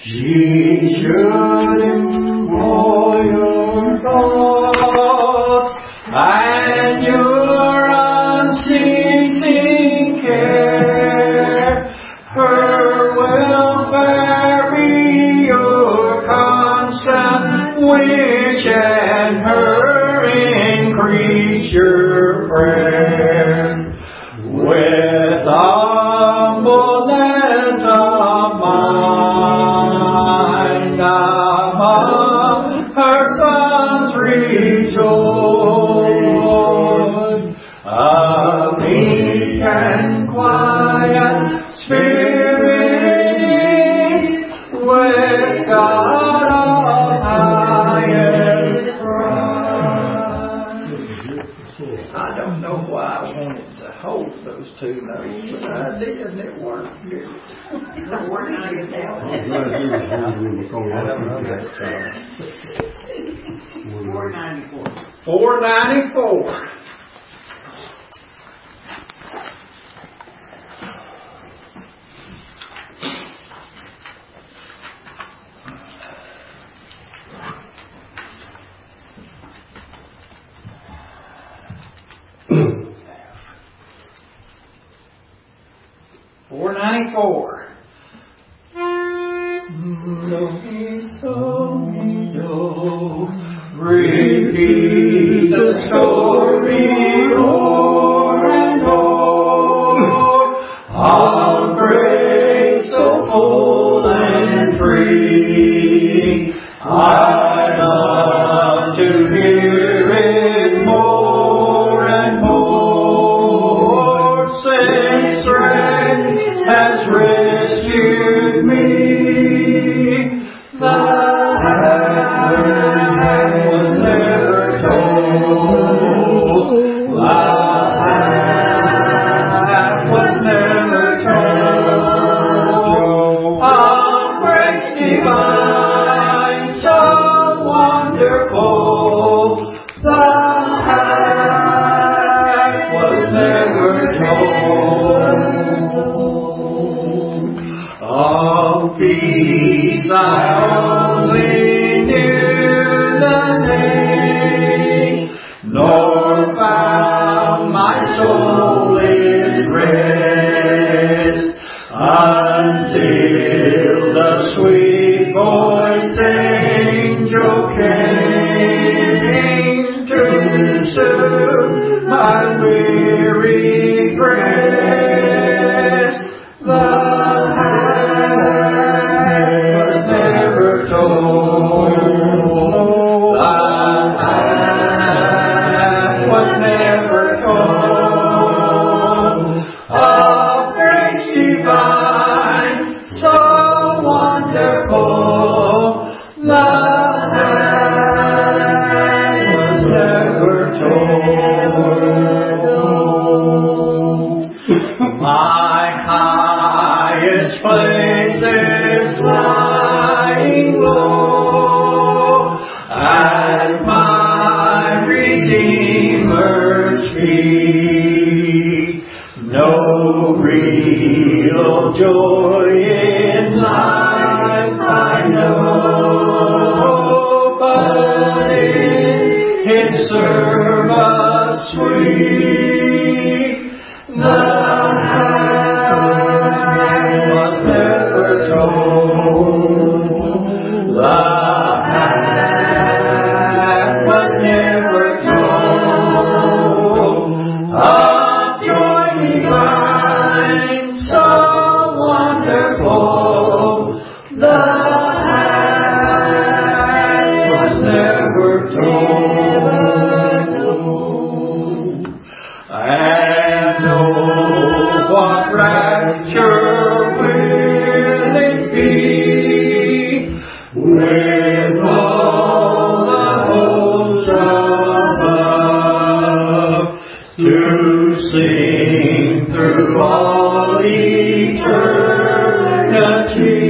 She should employ your thoughts and your unceasing care. Her welfare be your constant wish, and her increase your prayer. With humbleness of mind, among her sons rejoice. A meek and quiet spirit with God of highest price. I don't know why I wanted to hold those two notes, but I did, and it worked good. I'm working on it now. 494. 494. Repeat the story o'er and o'er of grace so full and free. I love to hear it more and more, since grace has rescued me. I only knew the name, nor found my soul its rest, until the sweet voiced angel came to soothe my weary breast. My highest place is lying low at my Redeemer's feet. No real joy in life I know, but in His service sweet. The hand was never told. The hand was never told. Of joy divine, so wonderful. The hand was never told. And what rapture will it be with all the hosts above to sing through all eternity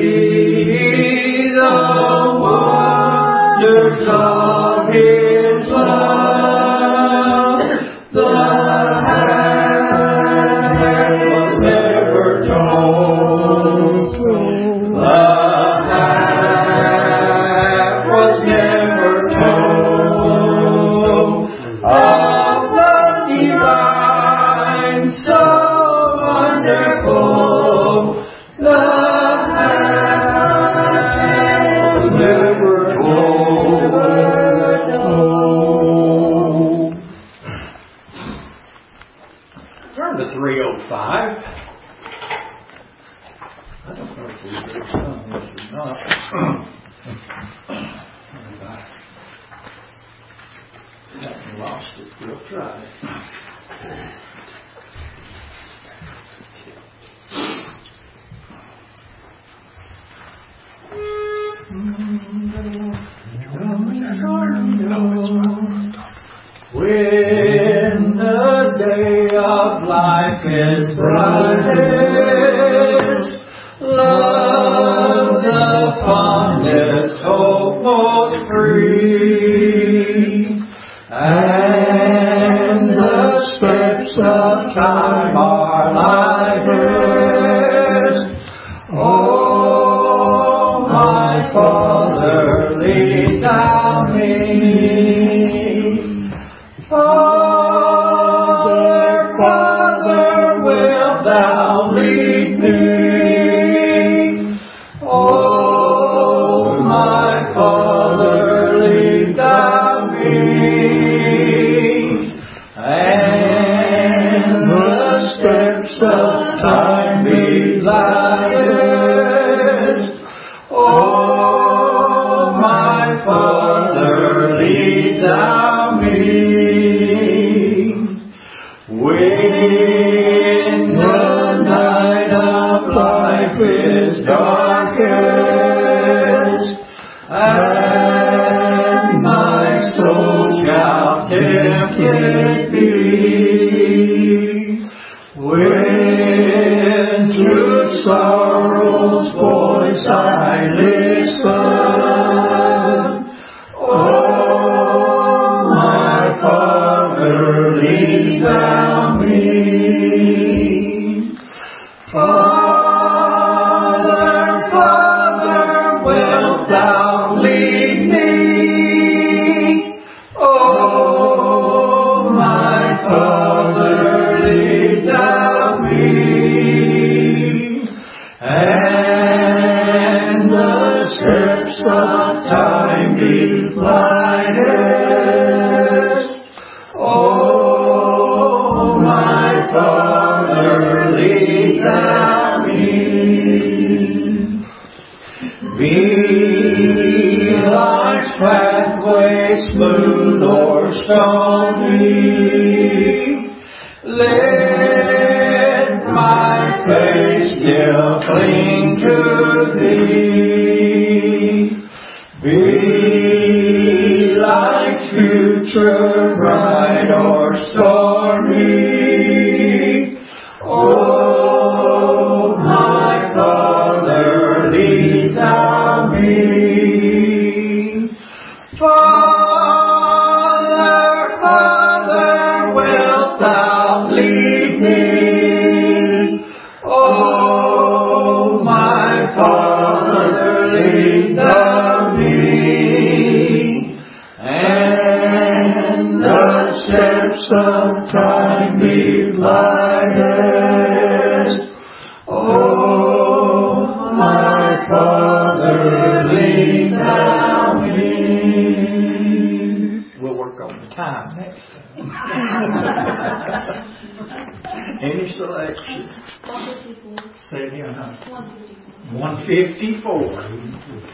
the wonders of His love. The hand was never told. The Haven't lost it. We'll try it. When the day of life is brightest, love the fondest, hope most free, and the steps of time are lightest. Oh, my Father, lead thou me. Father, Father, wilt thou lead me? Oh, my Father, lead thou me. And the steps of time be lightest. Oh, my Father, lead thou me. When the night of life is darkest, and my soul shall tempted be, when to sorrow's voice I listen, oh, my Father, lead thou me. Father, Father, wilt thou lead me? Oh, my Father, lead thou me. And the steps of time be lightest. Oh, my Father, lead thou me. Be life's pathway smooth or stony, let my faith still cling to thee. Be life's future bright or stormy, oh, my Father, lead thou me. Father, Father, wilt thou lead me? Oh, my Father, lead thou me. And the steps of time be lightest. Oh, my Father, lead thou me. We'll work on the time next time. Any selection? 154. Say it again, huh? 154. 154.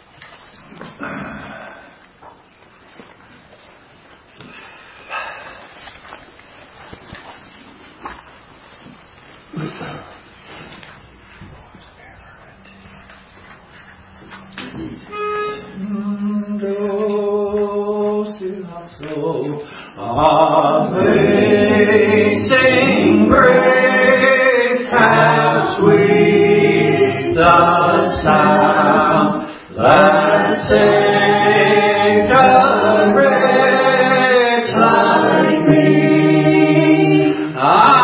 Amazing grace, how sweet the sound that saved a wretch like me. I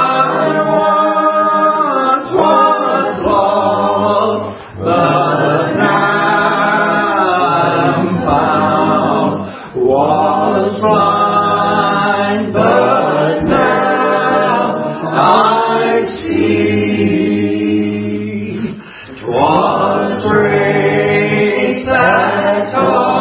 once was lost, but now I'm found. Was blind, but now I see. 'Twas grace that taught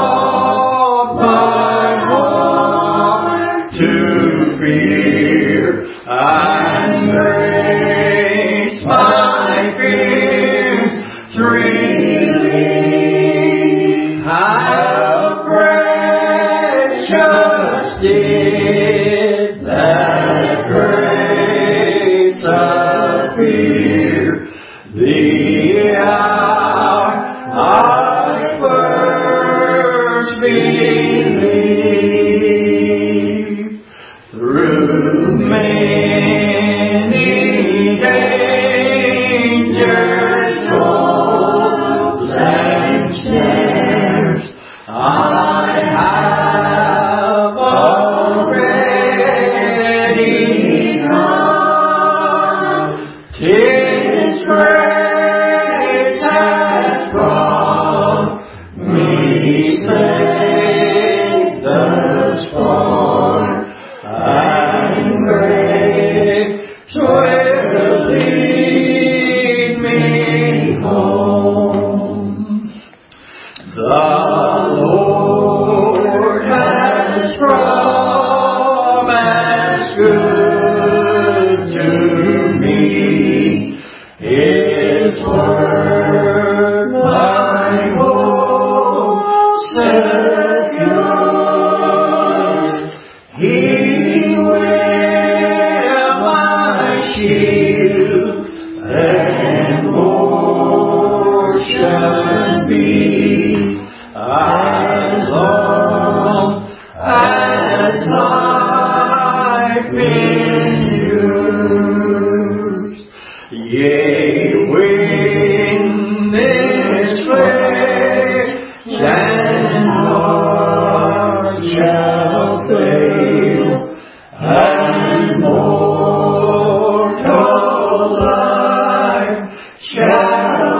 believe how precious did that grace appear the hour I first believed. Through many dangers, toils, and snares, I have already come. 'Tis grace has brought me safe thus far, and grace will lead me home. The Lord has promised good to me. His word my hope secures. He will my shield and portion be, as long as life endures. Yea, when this flesh and heart shall fail, and mortal life shall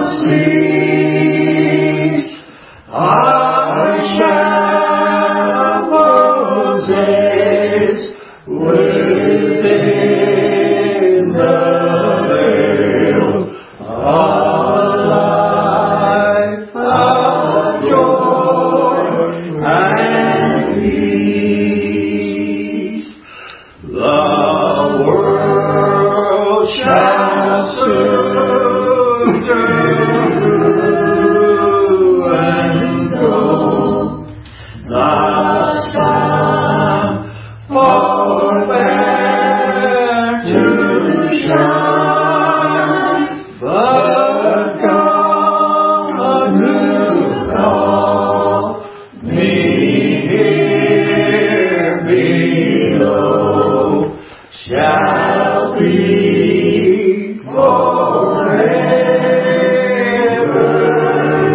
cease, I shall possess within the veil a life of joy and peace. The world shall soon through and go. Thus time forbear to shine, but God who called me here below shall be forever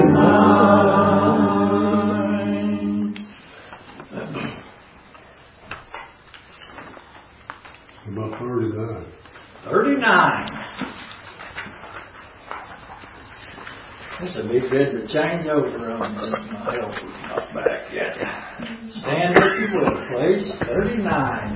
mine. About 39. 39. This will be good to change over on since my health is not back yet. Stand if you will, please. 39.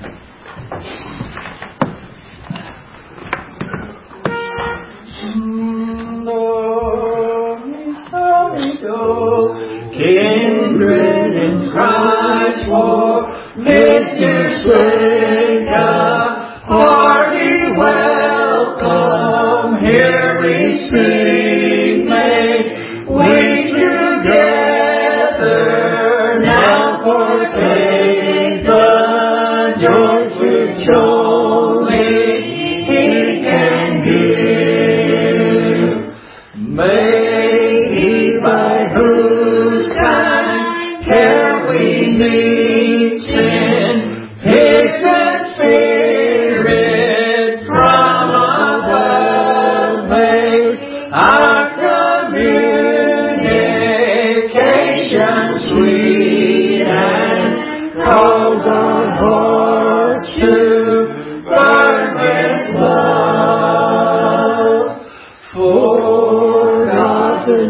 Kindred in Christ for Mr. Savior, hearty welcome, here we speak, may we together now partake the joys which only He can give. May He, by whose kind care we need, send His good Spirit from above, make our communication sweet, and cause our hearts to burn with love. Forgotten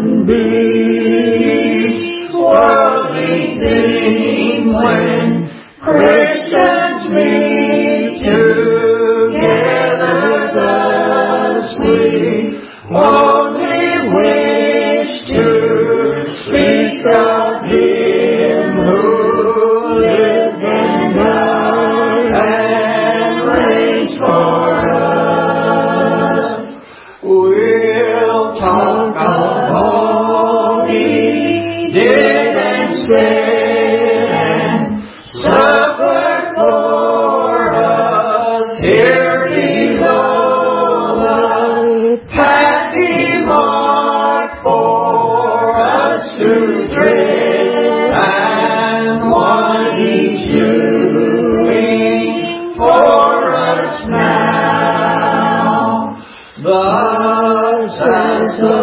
beast, worldly thing, when Christians meet together thusly, only wish to speak of Him who lived and died and reigns for us. We'll talk of all didn't sit and suffer for us here below the path He marked for us to tread, and what He's doing for us now. Thus as the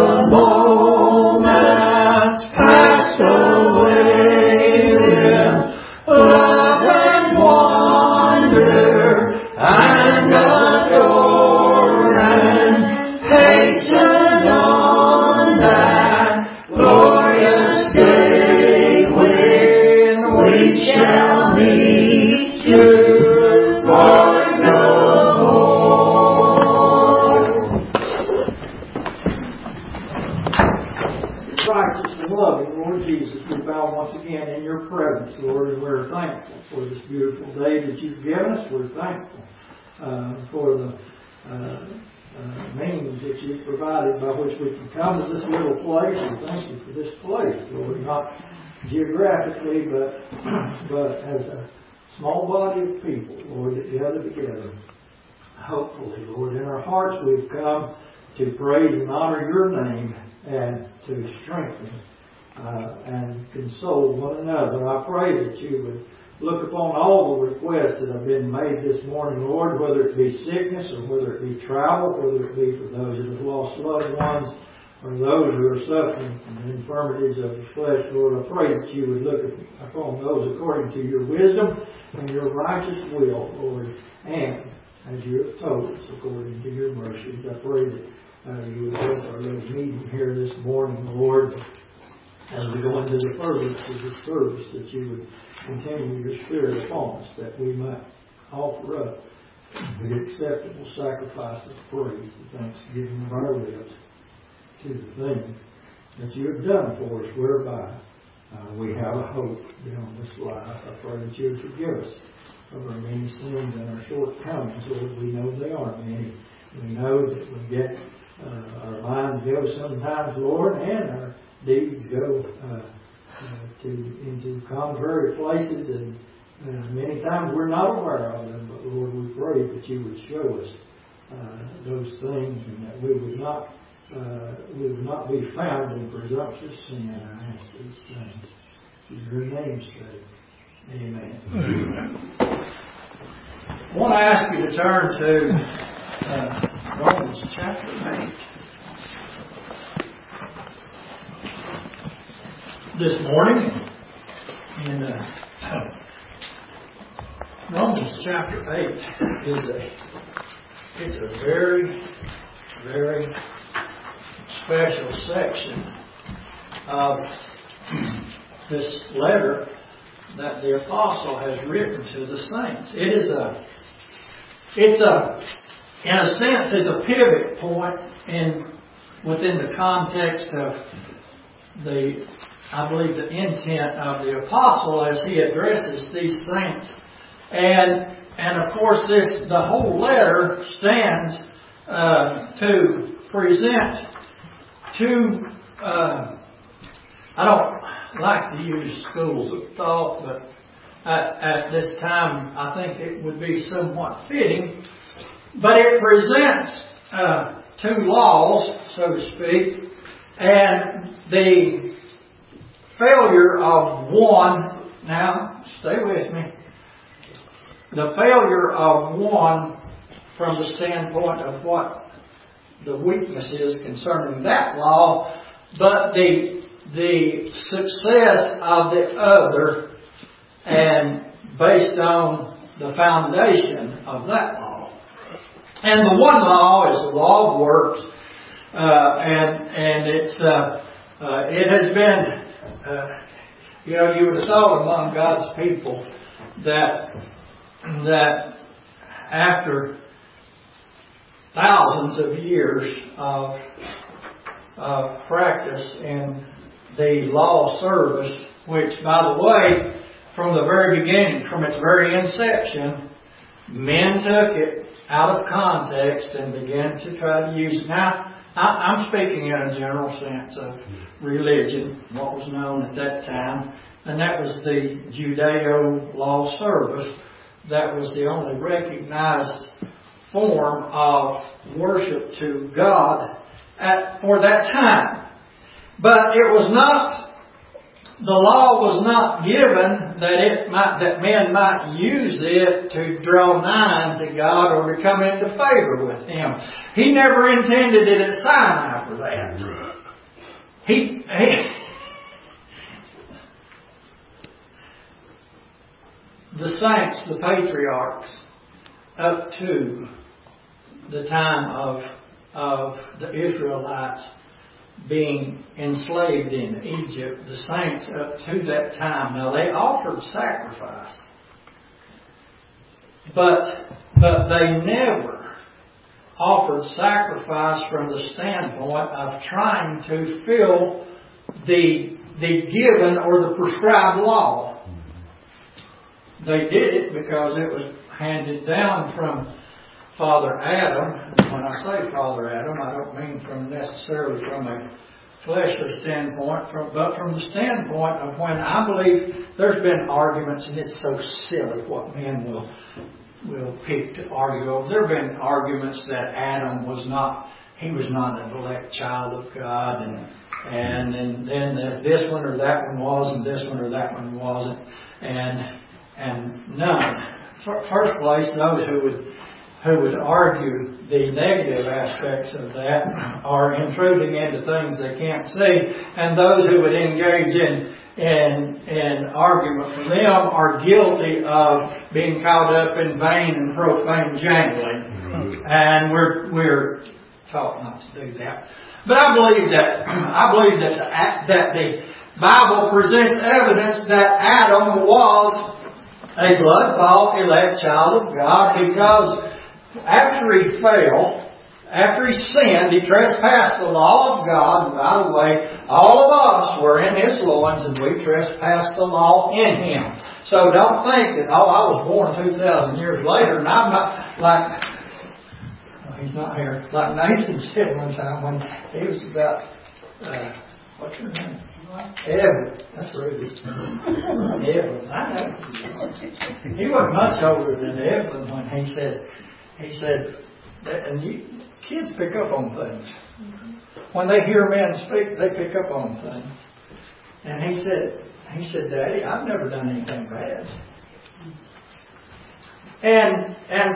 moments passed away, love and wonder and adore and hasten on that glorious day when we shall meet You for no more. Righteous and loving Lord Jesus, we bow once again in Your presence, Lord, and we're thankful for this beautiful day that You've given us. We're thankful for the means that You've provided by which we can come to this little place. We thank You for this place, Lord, not geographically, but as a small body of people, Lord, that gather together. Hopefully, Lord, in our hearts we've come to praise and honor Your name and to strengthen and console one another. I pray that You would look upon all the requests that have been made this morning, Lord, whether it be sickness or whether it be travel, whether it be for those that have lost loved ones or those who are suffering from the infirmities of the flesh, Lord. I pray that You would look upon those according to Your wisdom and Your righteous will, Lord, and as You have told us, according to Your mercies. I pray that You would bless our little meeting here this morning, Lord, as we go into the furtherance of this service, that You would continue Your Spirit upon us, that we might offer up the acceptable sacrifice of praise, the thanksgiving of our lips to the thing that You have done for us, whereby we have a hope beyond this life. I pray that You would forgive us of our many sins and our shortcomings, Lord. We know they aren't many. We know that we get our minds go sometimes, Lord, and our deeds go into contrary places, and many times we're not aware of them. But Lord, we pray that You would show us those things, and that we would not be found in presumptuous sin. I ask these things in Your name's sake. Amen. I want to ask you to turn to Romans chapter 8 this morning. In Romans chapter 8 it's a very, very special section of this letter that the apostle has written to the saints. In a sense, it's a pivot point within the context of I believe the intent of the apostle as he addresses these saints. And of course, the whole letter stands to present two. I don't like to use schools of thought, but at this time, I think it would be somewhat fitting. But it presents two laws, so to speak, and the failure of one. Now, stay with me. The failure of one from the standpoint of what the weakness is concerning that law, but the success of the other, and based on the foundation of that law. And the one law is the law of works, and it has been, you would have thought among God's people that after thousands of years of practice in the law service, which, by the way, from the very beginning, from its very inception, men took it out of context and began to try to use it. Now, I'm speaking in a general sense of religion, what was known at that time, and that was the Judeo law service. That was the only recognized form of worship to God for that time. But it was not, the law was not given that men might use it to draw nigh to God or to come into favor with Him. He never intended it at Sinai for that. The saints, the patriarchs, up to the time of the Israelites being enslaved in Egypt, the saints up to that time, now they offered sacrifice, but they never offered sacrifice from the standpoint of trying to fill the given or the prescribed law. They did it because it was handed down from Father Adam. When I say Father Adam, I don't mean necessarily from a fleshly standpoint, but from the standpoint of when I believe there's been arguments, and it's so silly what men will pick to argue over. There have been arguments that Adam was not an elect child of God, and then this one or that one was, and this one or that one wasn't, and none. First place, those who would argue the negative aspects of that are intruding into things they can't see, and those who would engage in argument for them are guilty of being caught up in vain and profane jangling. And we're taught not to do that. But I believe that the Bible presents evidence that Adam was a blood-bought elect child of God, because after he fell, after he sinned, he trespassed the law of God. And by the way, all of us were in His loins, and we trespassed the law in Him. So don't think that, I was born 2,000 years later, and I'm not like, he's not here, like Nathan said one time when he was about, what's your name? Evan. That's Ruby. Evan. I know. He wasn't much older than Evan when he said, and kids pick up on things. When they hear men speak, they pick up on things. And he said, Daddy, I've never done anything bad. And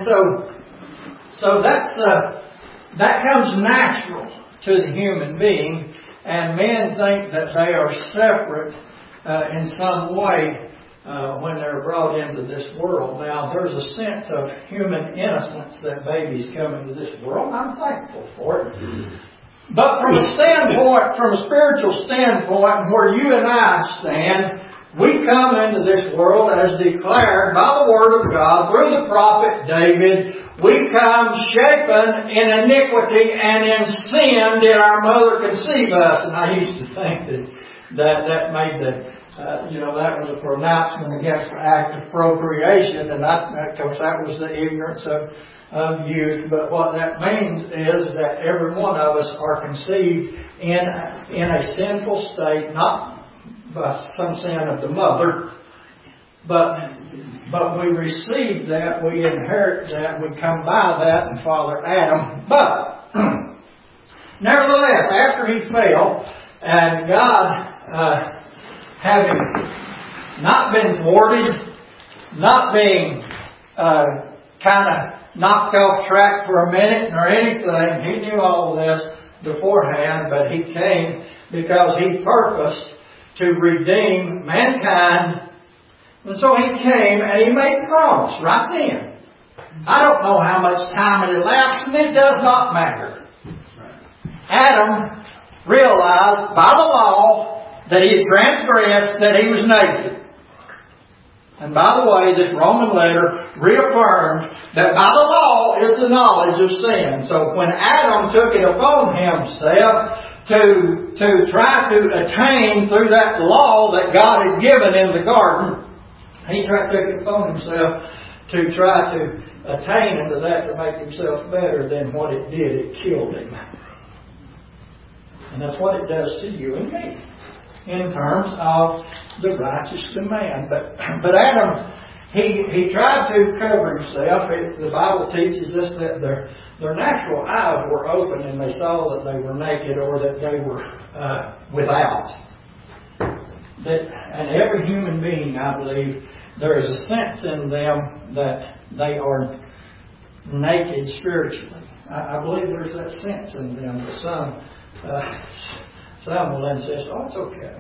so that comes natural to the human being. And men think that they are separate in some way when they're brought into this world. Now, there's a sense of human innocence that babies come into this world. I'm thankful for it. But from a spiritual standpoint, where you and I stand, we come into this world as declared by the Word of God through the prophet David. We come shapen in iniquity and in sin did our mother conceive us. And I used to think that made that was a pronouncement against the act of procreation. And of course that was the ignorance of youth. But what that means is that every one of us are conceived in a sinful state, not by some sin of the mother, but we receive that, we inherit that, we come by that in Father Adam. But nevertheless, after he fell, and God, having not been thwarted, not being kind of knocked off track for a minute or anything, He knew all of this beforehand, but He came because He purposed to redeem mankind. And so He came and He made promise right then. I don't know how much time it elapsed, and it does not matter. Adam realized by the law that he had transgressed, that he was naked. And by the way, this Roman letter reaffirmed that by the law is the knowledge of sin. So when Adam took it upon himself to try to attain through that law that God had given in the garden, he took it upon himself to try to attain into that to make himself better than what it did. It killed him. And that's what it does to you and me in terms of the righteous demand. But Adam, he tried to cover himself. The Bible teaches us that their natural eyes were open and they saw that they were naked or that they were without. And every human being, I believe, there is a sense in them that they are naked spiritually. I believe there's that sense in them. But some will insist, oh, it's okay.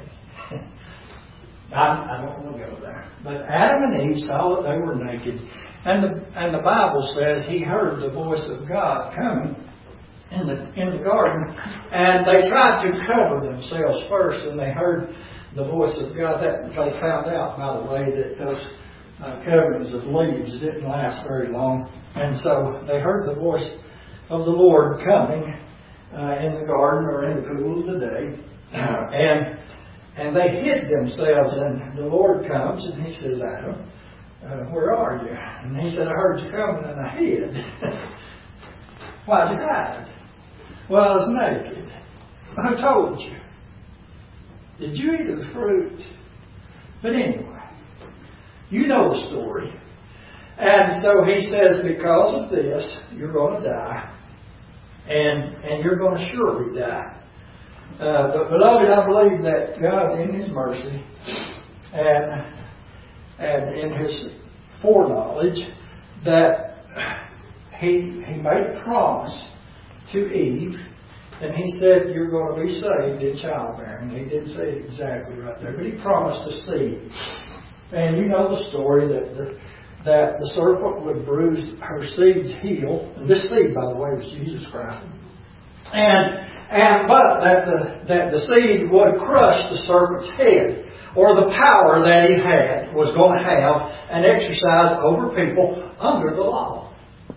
I don't want to go there. But Adam and Eve saw that they were naked. And the Bible says he heard the voice of God coming in the garden. And they tried to cover themselves first. And they heard the voice of God. That they found out, by the way, that those coverings of leaves didn't last very long. And so they heard the voice of the Lord coming in the garden or in the cool of the day. And they hid themselves, and the Lord comes and He says, Adam, where are you? And he said, I heard you coming and I hid. Why'd you hide? Well, I was naked. Who told you? Did you eat of the fruit? But anyway, you know the story. And so He says, because of this, you're going to die. And you're going to surely die. But beloved, I believe that God, in His mercy and in His foreknowledge, that He made a promise to Eve, and He said, you're going to be saved in childbearing. He didn't say it exactly right there, but He promised a seed. And you know the story that the serpent would bruise her seed's heel. And this seed, by the way, was Jesus Christ. But that the seed would crush the serpent's head, or the power that he had was going to have and exercise over people under the law.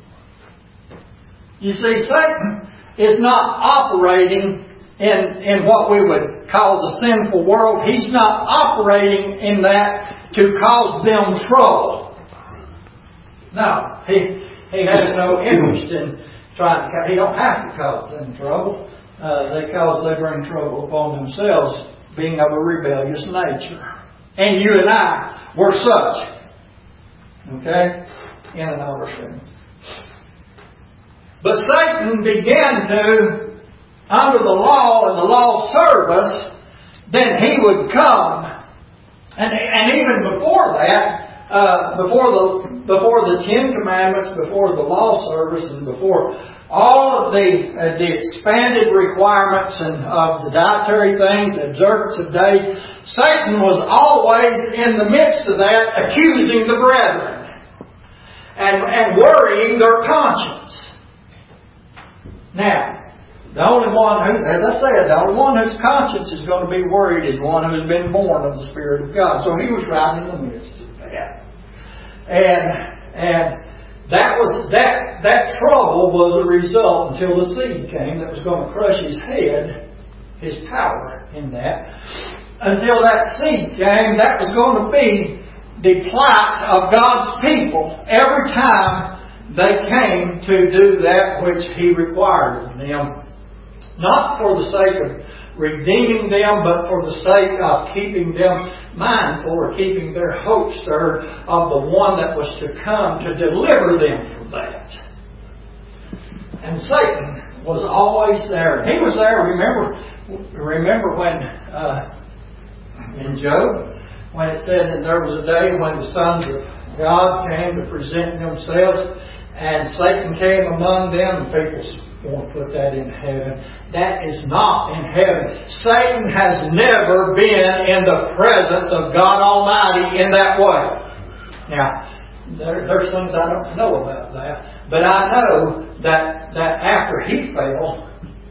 You see, Satan is not operating in what we would call the sinful world. He's not operating in that to cause them trouble. No, he has no interest in trying to. He don't have to cause them trouble. They bring trouble upon themselves, being of a rebellious nature. And you and I were such. Okay? In an outer sin. But Satan began to, under the law and the law's service, then he would come. And even before that, before the Ten Commandments, before the law service, and before all of the expanded requirements and of the dietary things, the observance of days, Satan was always in the midst of that, accusing the brethren and worrying their conscience. Now, the only one who, as I said, the only one whose conscience is going to be worried is one who has been born of the Spirit of God. So he was right in the midst of that. And that trouble was a result until the seed came that was going to crush his head, his power in that. Until that seed came, that was going to be the plight of God's people every time they came to do that which He required of them. Not for the sake of redeeming them, but for the sake of keeping them mindful or keeping their hope stirred of the one that was to come to deliver them from that. And Satan was always there. He was there. Remember when in Job, when it said that there was a day when the sons of God came to present themselves, and Satan came among them, and people want to put that in heaven. That is not in heaven. Satan has never been in the presence of God Almighty in that way. Now, there's things I don't know about that, but I know that after he fell,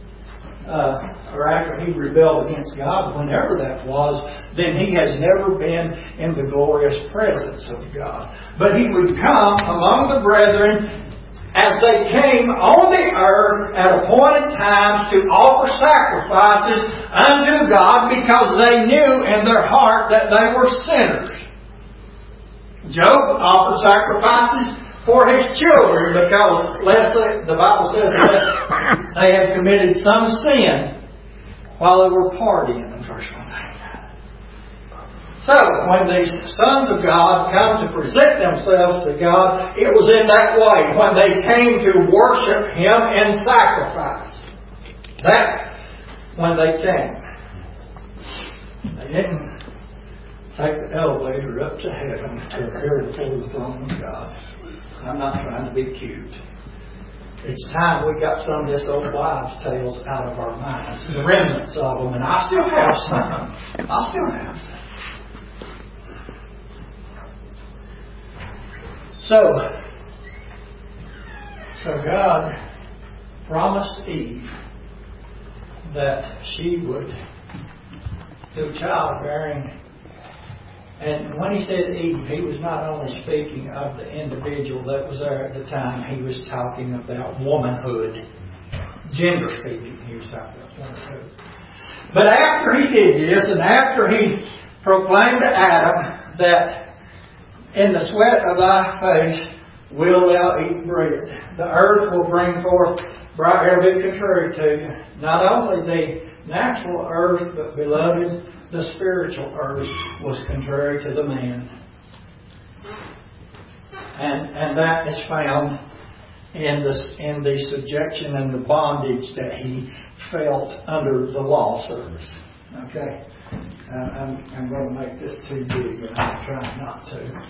or after he rebelled against God, whenever that was, then he has never been in the glorious presence of God. But he would come among the brethren as they came on the earth at appointed times to offer sacrifices unto God, because they knew in their heart that they were sinners. Job offered sacrifices for his children, because the Bible says unless they have committed some sin, while they were partying in verse 1. So, when these sons of God come to present themselves to God, it was in that way, when they came to worship Him in sacrifice. That's when they came. They didn't take the elevator up to heaven to appear before the throne of God. I'm not trying to be cute. It's time we got some of this old wives' tales out of our minds. The remnants of them. And I still have some. I still have some. So God promised Eve that she would do childbearing. And when He said Eve, He was not only speaking of the individual that was there at the time, He was talking about womanhood. Gender speaking, He was talking about womanhood. But after He did this, and after He proclaimed to Adam that in the sweat of thy face will thou eat bread. The earth will bring forth bright, it'll be contrary to you. Not only the natural earth, but beloved, the spiritual earth was contrary to the man. And that is found in the subjection and the bondage that he felt under the law service. Okay? I'm going to make this too big, and I'm trying not to.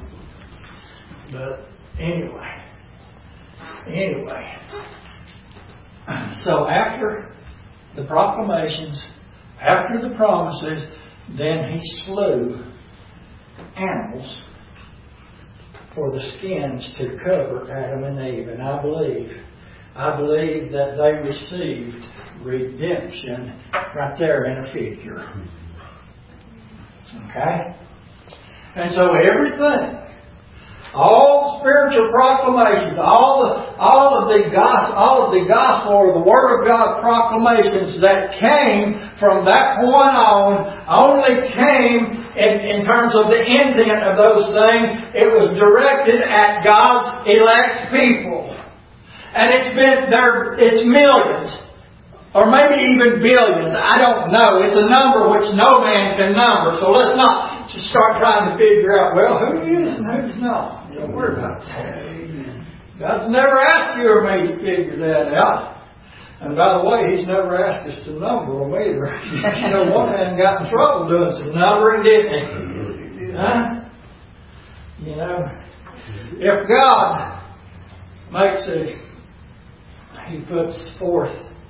But anyway. So after the proclamations, after the promises, then He slew animals for the skins to cover Adam and Eve. And I believe that they received redemption right there in a figure. Okay? And so everything, all the spiritual proclamations, all of the gospel or the Word of God proclamations that came from that point on only came in terms of the intent of those things. It was directed at God's elect people. And it's millions. Or maybe even billions. I don't know. It's a number which no man can number. So let's not just start trying to figure out, well, who is and who's not. Don't worry about that. God's never asked you or me to figure that out. And by the way, He's never asked us to number them either. You know, one man got in trouble doing some numbering, didn't he? Huh? You know, if God makes He puts forth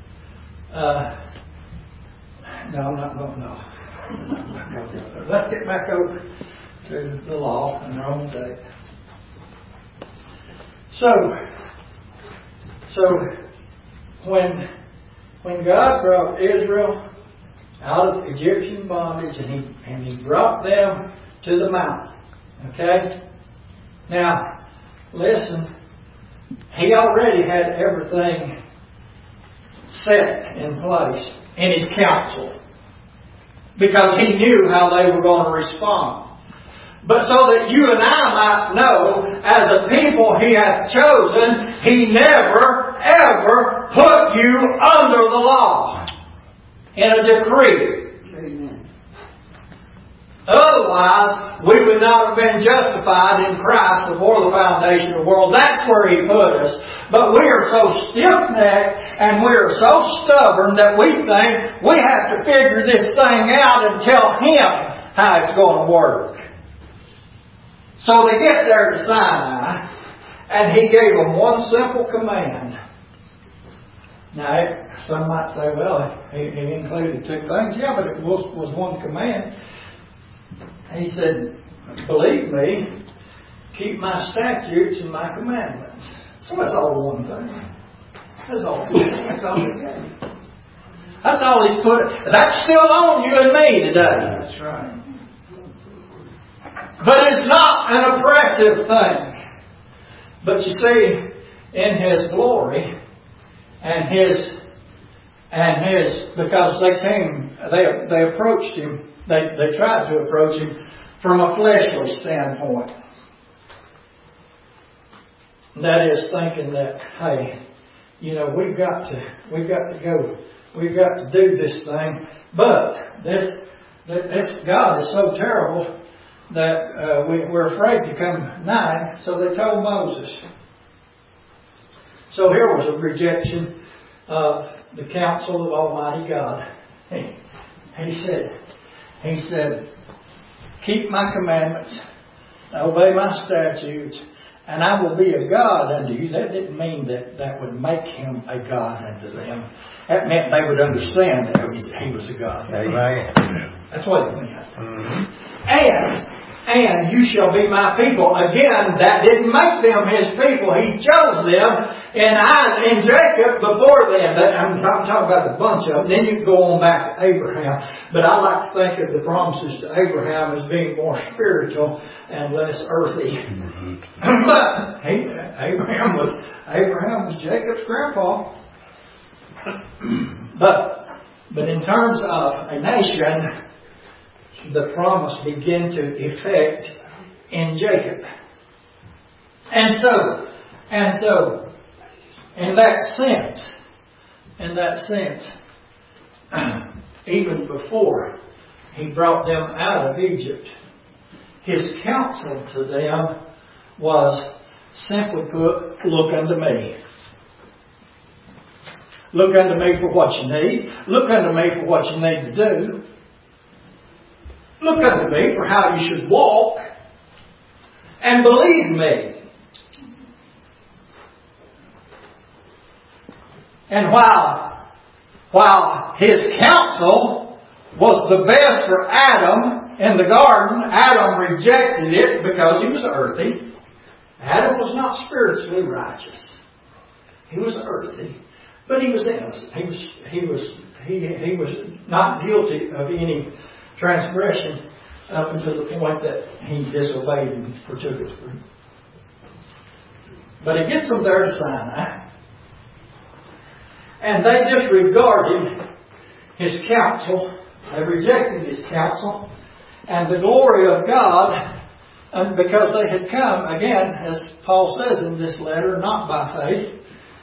no, I'm not going to know. Let's get back over to the law in Romans 8. So when God brought Israel out of Egyptian bondage and He brought them to the mountain, okay? Now, listen, He already had everything set in place in His counsel, because He knew how they were going to respond. But so that you and I might know, as a people He hath chosen, He never, ever put you under the law in a decree. Amen. Otherwise, we would not have been justified in Christ before the foundation of the world. That's where He put us. But we are so stiff-necked and we are so stubborn that we think we have to figure this thing out and tell Him how it's going to work. So they get there to Sinai, and He gave them one simple command. Now, some might say, well, He included two things. Yeah, but it was one command. He said, believe me, keep my statutes and my commandments. So that's all one thing. That's all He gave. That's all He's put. That's still on you and me today. That's right. But it's not an oppressive thing. But you see, in His glory and His because they approached Him. They tried to approach Him from a fleshly standpoint. That is thinking that, hey, you know, we've got to go we've got to do this thing. But this God is so terrible that we're afraid to come nigh. So they told Moses. So here was a rejection of the counsel of Almighty God. He said, keep my commandments, obey my statutes, and I will be a God unto you. That didn't mean that would make him a God unto them. That meant they would understand that he was a God. Amen. That's what it meant. Mm-hmm. And you shall be my people. Again, that didn't make them his people. He chose them and Jacob before them. I'm talking about a bunch of them. Then you go on back to Abraham. But I like to think of the promises to Abraham as being more spiritual and less earthy. But Abraham was Jacob's grandpa. But in terms of a nation, the promise began to effect in Jacob. And so, in that sense, even before he brought them out of Egypt, his counsel to them was, simply put, look unto me. Look unto me for what you need. Look unto me for what you need to do. Look unto me for how you should walk. And believe me. And while his counsel was the best for Adam in the garden, Adam rejected it because he was earthy. Adam was not spiritually righteous. He was earthy. But he was innocent. He was not guilty of any transgression up until the point that he disobeyed and partook of fruit. But he gets them there to Sinai, and they disregarded his counsel. They rejected his counsel and the glory of God, and because they had come, again, as Paul says in this letter, not by faith.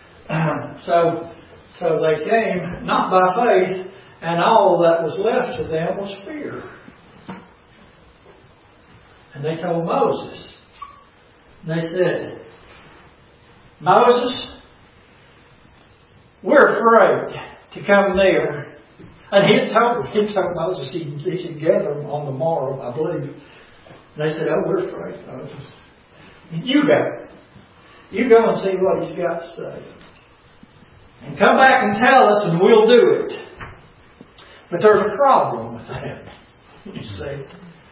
So they came not by faith, and all that was left to them was fear. And they told Moses, they said, Moses, we're afraid to come near. And he told Moses he should gather them on the morrow, I believe. And they said, oh, we're afraid, Moses. You go. You go and see what he's got to say. And come back and tell us and we'll do it. But there's a problem with that. You see.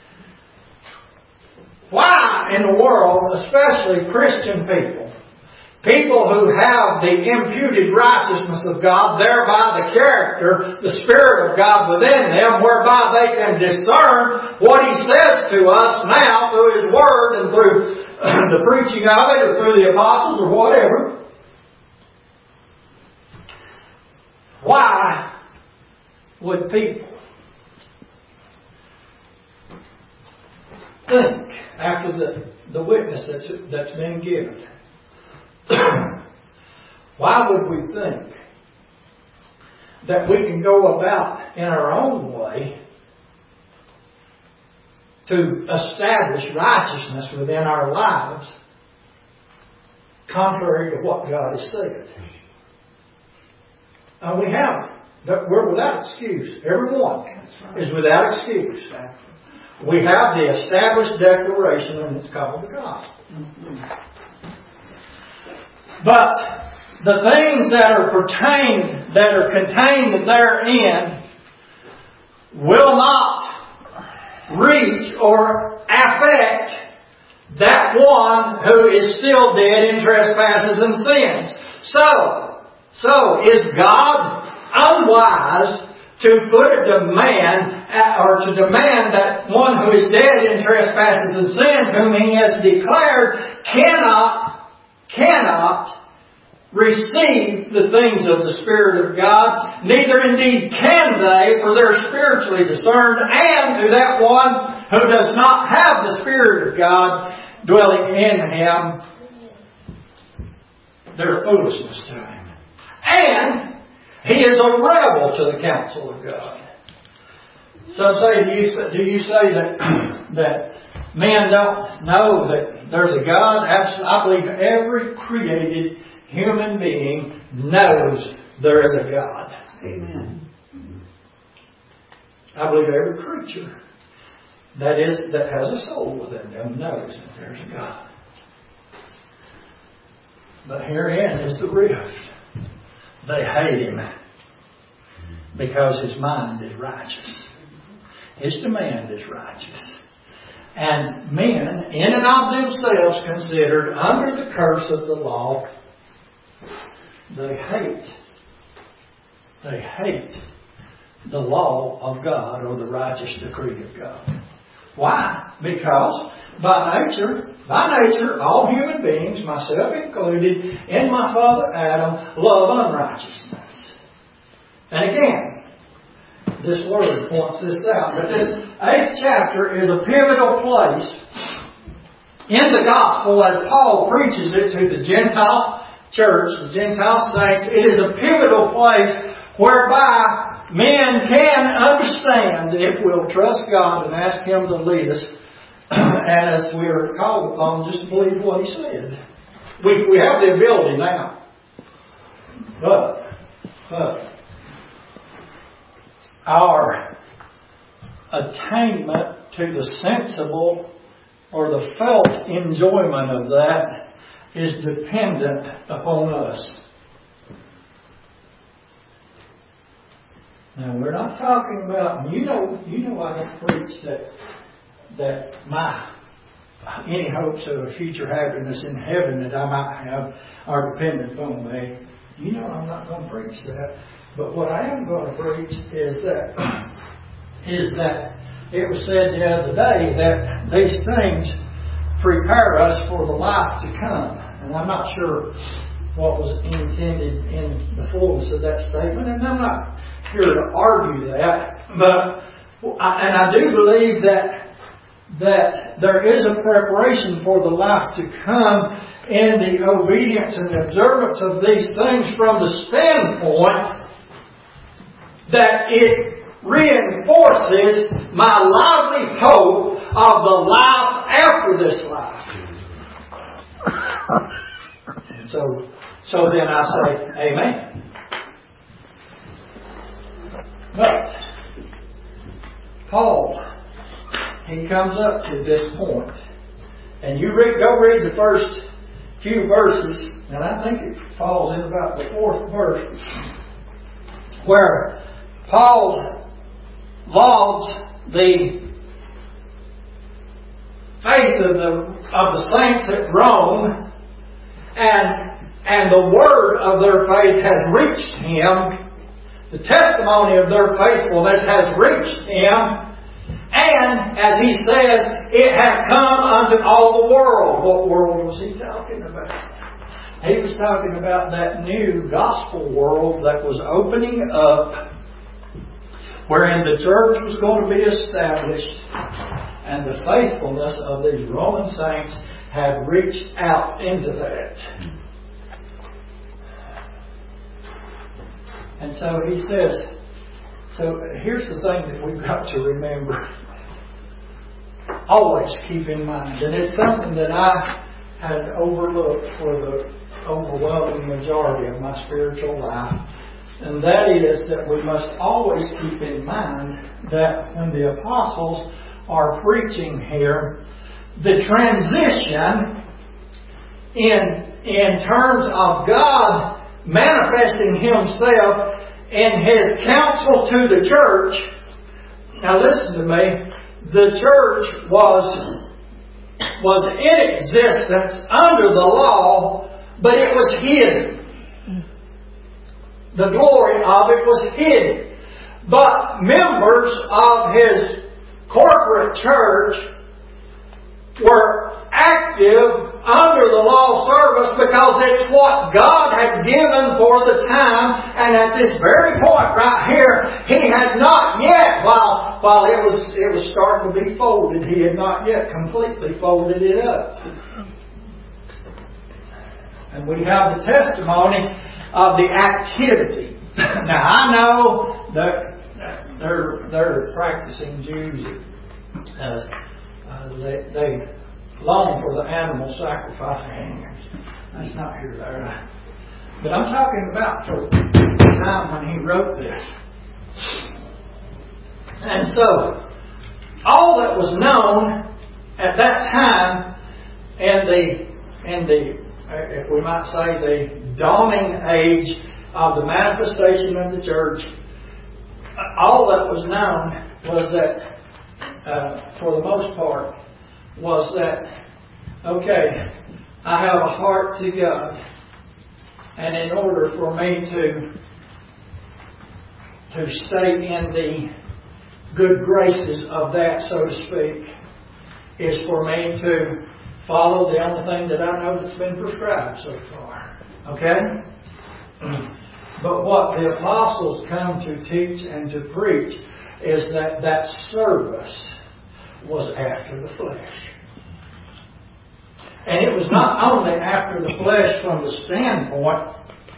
Why in the world, especially Christian people who have the imputed righteousness of God, thereby the character, the Spirit of God within them, whereby they can discern what He says to us now through His Word and through the preaching of it or through the apostles or whatever. Why would people think, after the witness that's been given, why would we think that we can go about in our own way to establish righteousness within our lives contrary to what God has said? And we're without excuse. Everyone is without excuse. We have the established declaration, and it's called the gospel. But the things that are contained therein will not reach or affect that one who is still dead in trespasses and sins. So is God unwise to put a demand, or to demand that one who is dead in trespasses and sins, whom He has declared cannot receive the things of the Spirit of God, neither indeed can they, for they're spiritually discerned, and to that one who does not have the Spirit of God dwelling in him, they're foolishness to him. And He is a rebel to the counsel of God. Some say, do you say that men don't know that there's a God? Absolutely. I believe every created human being knows there is a God. Amen. I believe every creature that has a soul within them knows that there's a God. But herein is the rift. They hate Him because His mind is righteous. His demand is righteous. And men, in and of themselves considered under the curse of the law, they hate the law of God or the righteous decree of God. Why? Because by nature, all human beings, myself included, and my father Adam, love unrighteousness. And again, this word points this out. But this 8th chapter is a pivotal place in the gospel as Paul preaches it to the Gentile church, the Gentile saints. It is a pivotal place whereby men can understand if we'll trust God and ask Him to lead us. And as we are called upon, just believe what He said. We have the ability now. But our attainment to the sensible or the felt enjoyment of that is dependent upon us. Now we're not talking about, you know I don't preach that any hopes of a future happiness in heaven that I might have are dependent upon me. You know I'm not going to preach that. But what I am going to preach is that it was said the other day that these things prepare us for the life to come. And I'm not sure what was intended in the fullness of that statement, and I'm not here to argue that. And I do believe that there is a preparation for the life to come in the obedience and observance of these things from the standpoint that it reinforces my lively hope of the life after this life. And so then I say, Amen. But Paul, he comes up to this point, and you go read the first few verses, and I think it falls in about the 4th verse, where Paul lauds the faith of the saints at Rome, and the word of their faith has reached him. The testimony of their faithfulness has reached him. And, as he says, it hath come unto all the world. What world was he talking about? He was talking about that new gospel world that was opening up, wherein the church was going to be established, and the faithfulness of these Roman saints had reached out into that. And so he says, so here's the thing that we've got to remember. Always keep in mind, and it's something that I had overlooked for the overwhelming majority of my spiritual life, and that is that we must always keep in mind that when the apostles are preaching here, the transition in terms of God manifesting Himself in His counsel to the church. Now listen to me. The church was in existence under the law, but it was hidden. The glory of it was hidden. But members of His corporate church were active under the law service because it's what God had given for the time. And at this very point right here, He had not yet, while it was starting to be folded, He had not yet completely folded it up. And we have the testimony of the activity Now I know that they're practicing Jews. They long for the animal sacrifice. That's not here there. But I'm talking about for the time when he wrote this. And so, all that was known at that time in the if we might say, the dawning age of the manifestation of the church, all that was known was that, for the most part, was that, okay, I have a heart to God, and in order for me to stay in the good graces of that, so to speak, is for me to follow the only thing that I know that's been prescribed so far. Okay? But what the apostles come to teach and to preach is that service was after the flesh. And it was not only after the flesh from the standpoint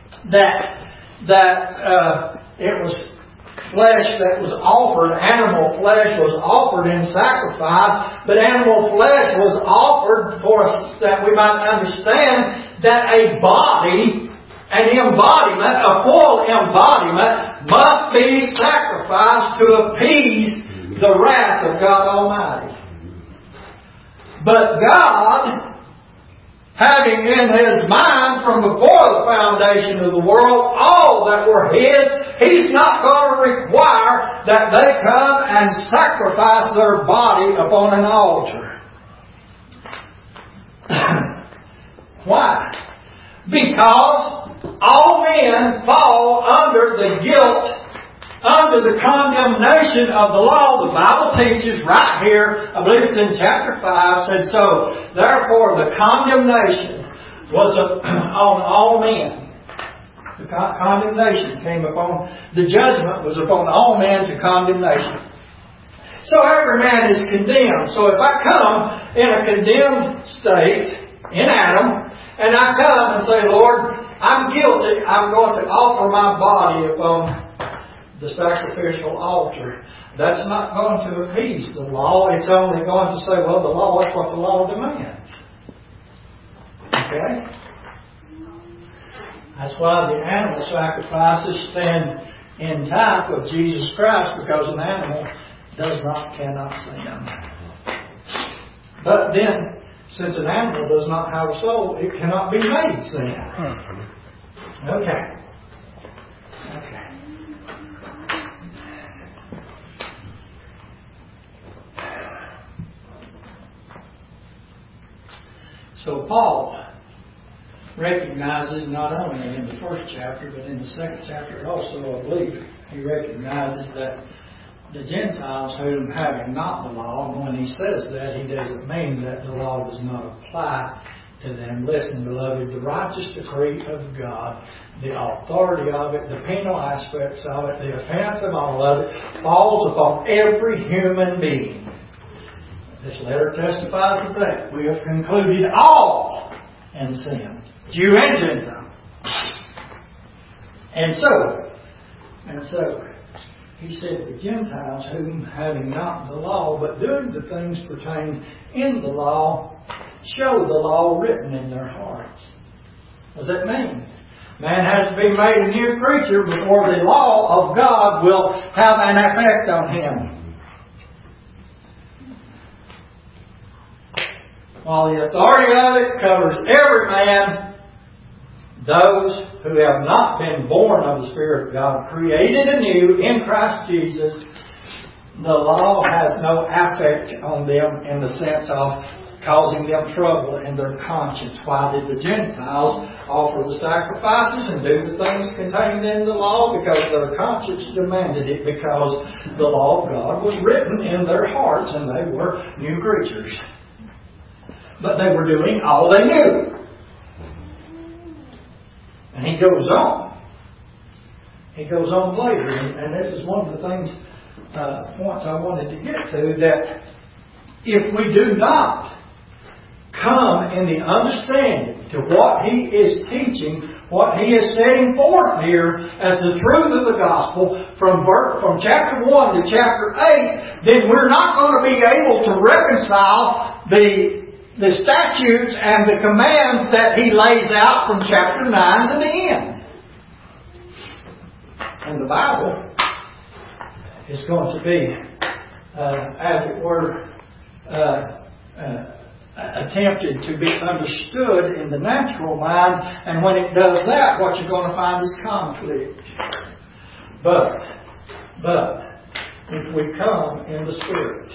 that it was flesh that was offered, animal flesh was offered in sacrifice, but animal flesh was offered for us that we might understand that a body, an embodiment, a full embodiment must be sacrificed to appease the wrath of God Almighty. But God, having in His mind from before the foundation of the world all that were His, He's not going to require that they come and sacrifice their body upon an altar. Why? Because all men fall under the guilt, under the condemnation of the law. The Bible teaches right here, I believe it's in chapter 5, said so, therefore the condemnation was on all men. The condemnation came upon, the judgment was upon all men to condemnation. So every man is condemned. So if I come in a condemned state, in Adam, and I come and say, Lord, I'm guilty, I'm going to offer my body upon the sacrificial altar. That's not going to appease the law. It's only going to say, well, the law, that's what the law demands. Okay? That's why the animal sacrifices stand in type of Jesus Christ, because an animal cannot sin. But then, since an animal does not have a soul, it cannot be made sin. Okay. So Paul recognizes, not only in the first chapter, but in the second chapter also, I believe, he recognizes that the Gentiles whom having not the law, and when he says that, he doesn't mean that the law does not apply to them. Listen, beloved, the righteous decree of God, the authority of it, the penal aspects of it, the offense of all of it, falls upon every human being. This letter testifies to that. We have concluded all in sin, Jew and Gentile. And so, he said, the Gentiles whom having not the law, but doing the things pertaining in the law, show the law written in their hearts. What does that mean? Man has to be made a new creature before the law of God will have an effect on him. While the authority of it covers every man, those who have not been born of the Spirit of God, created anew in Christ Jesus, the law has no effect on them in the sense of causing them trouble in their conscience. Why did the Gentiles offer the sacrifices and do the things contained in the law? Because their conscience demanded it, because the law of God was written in their hearts and they were new creatures. But they were doing all they knew. And he goes on. He goes on later, and this is one of the things, points I wanted to get to, that if we do not come in the understanding to what he is teaching, what He is setting forth here as the truth of the gospel from chapter 1 to chapter 8, then we're not going to be able to reconcile the statutes and the commands that He lays out from chapter 9 to the end. And the Bible is going to be, as it were, attempted to be understood in the natural mind, and when it does that, what you're going to find is conflict. But if we come in the Spirit,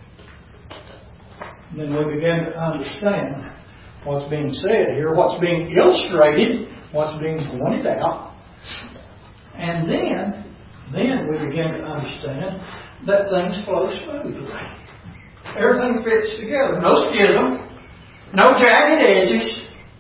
then we begin to understand what's being said here, what's being illustrated, what's being pointed out, and then we begin to understand that things flow smoothly. Everything fits together. No schism. No jagged edges.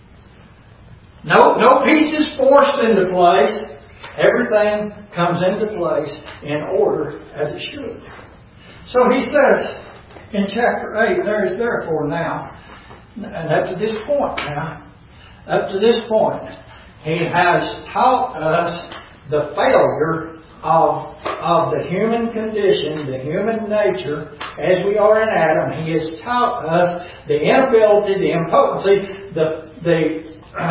No pieces forced into place. Everything comes into place in order as it should. So he says in chapter 8, there is therefore now, and up to this point, he has taught us the failure of the human condition, the human nature, as we are in Adam. He has taught us the inability, the impotency, the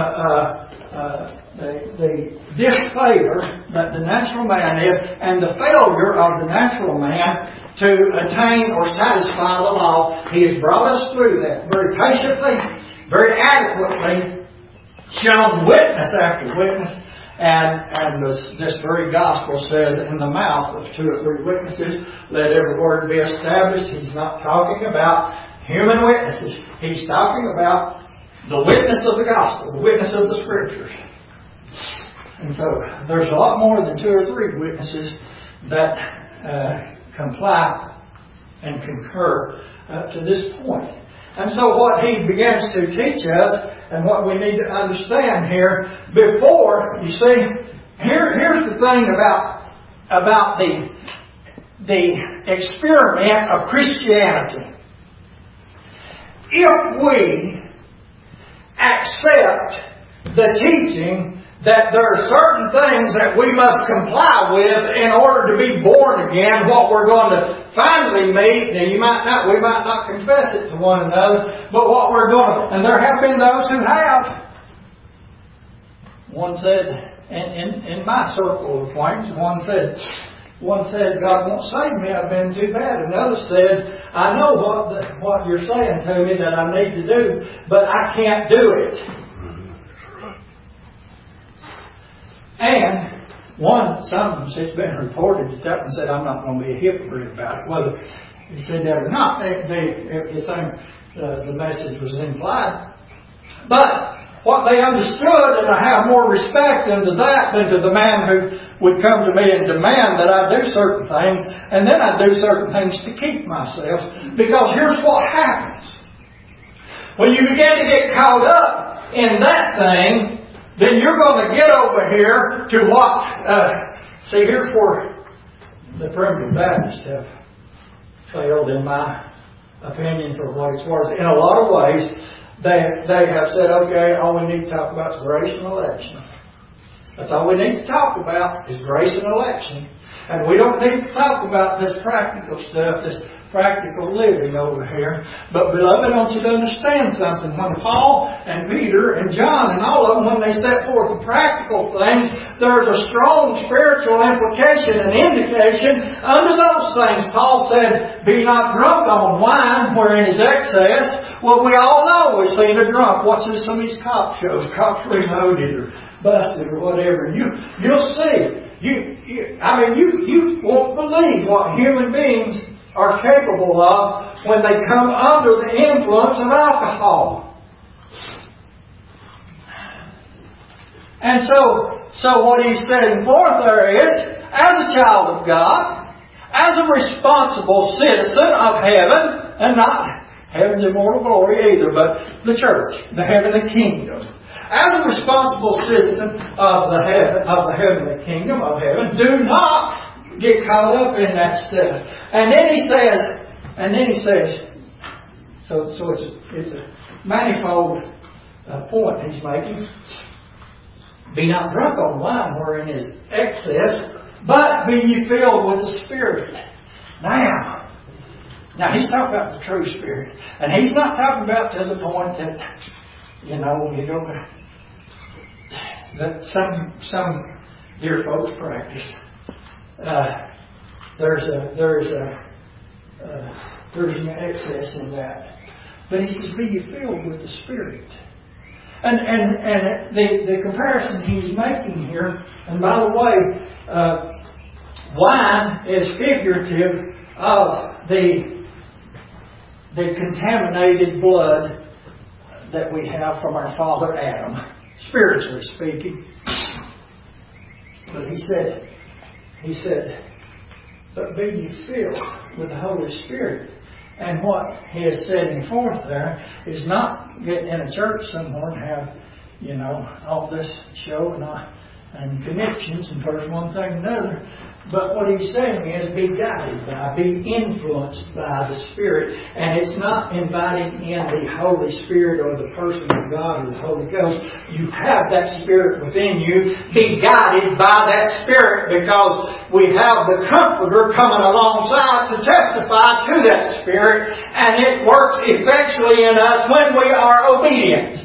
disfavor that the natural man is, and the failure of the natural man to attain or satisfy the law. He has brought us through that very patiently, very adequately, shown witness after witness. And this very gospel says, in the mouth of 2 or 3 witnesses, let every word be established. He's not talking about human witnesses. He's talking about the witness of the gospel, the witness of the Scriptures. And so there's a lot more than 2 or 3 witnesses that comply and concur up to this point. And so what he begins to teach us, and what we need to understand here, before, you see, here's the thing about the experiment of Christianity. If we accept the teaching that there are certain things that we must comply with in order to be born again, what we're going to finally meet, now we might not confess it to one another, but what we're going to, and there have been those who have. One said, in my circle of acquaintance, one said, God won't save me, I've been too bad. Another said, I know what you're saying to me that I need to do, but I can't do it. And it's been reported that that one said, I'm not going to be a hypocrite about it. Whether he said that or not, the message was implied. But what they understood, and I have more respect into that than to the man who would come to me and demand that I do certain things, and then I do certain things to keep myself. Because here's what happens. When you begin to get caught up in that thing, then you're going to get over here to what... here's where the Primitive Baptists have failed, in my opinion, for what it's worth. In a lot of ways, they have said, okay, all we need to talk about is grace and election. That's all we need to talk about is grace and election. And we don't need to talk about this practical stuff, this practical living over here. But beloved, I want you to understand something. When Paul and Peter and John and all of them, when they set forth the practical things, there's a strong spiritual implication and indication under those things. Paul said, be not drunk on wine wherein is excess. Well, we all know we've seen a drunk watching some of these cop shows, cops reloaded or busted or whatever. You'll see. You won't believe what human beings are capable of when they come under the influence of alcohol. And so what he's setting forth there is, as a child of God, as a responsible citizen of heaven, and not heaven's immortal glory either, but the church, the heavenly kingdom. As a responsible citizen of the heavenly kingdom of heaven, do not get caught up in that stuff. And then he says, so it's a manifold point he's making. Be not drunk on wine wherein is excess, but be ye filled with the Spirit. Now he's talking about the true Spirit. And he's not talking about to the point that, that some dear folks practice. There's an excess in that. But he says, be ye filled with the Spirit. And the comparison he's making here, and by the way, wine is figurative of the contaminated blood that we have from our father Adam, spiritually speaking. But he said, but be ye filled with the Holy Spirit. And what he is setting forth there is not get in a church somewhere and have, all this show and connections and first one thing and another. But what he's saying is be guided by, be influenced by the Spirit. And it's not inviting in the Holy Spirit or the person of God or the Holy Ghost. You have that Spirit within you. Be guided by that Spirit, because we have the Comforter coming alongside to testify to that Spirit. And it works effectually in us when we are obedient.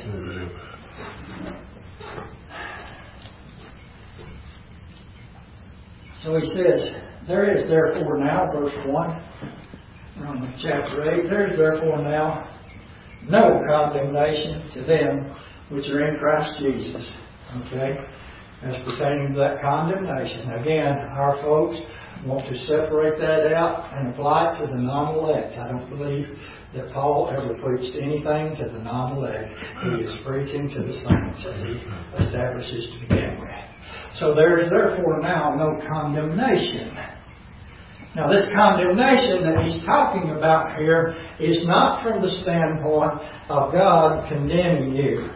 So he says, there is therefore now, verse 1, chapter 8, there is therefore now no condemnation to them which are in Christ Jesus. Okay? As pertaining to that condemnation. Again, our folks want to separate that out and apply it to the non-elect. I don't believe that Paul ever preached anything to the non-elect. He is preaching to the saints as he establishes to begin with. So there is therefore now no condemnation. Now this condemnation that he's talking about here is not from the standpoint of God condemning you.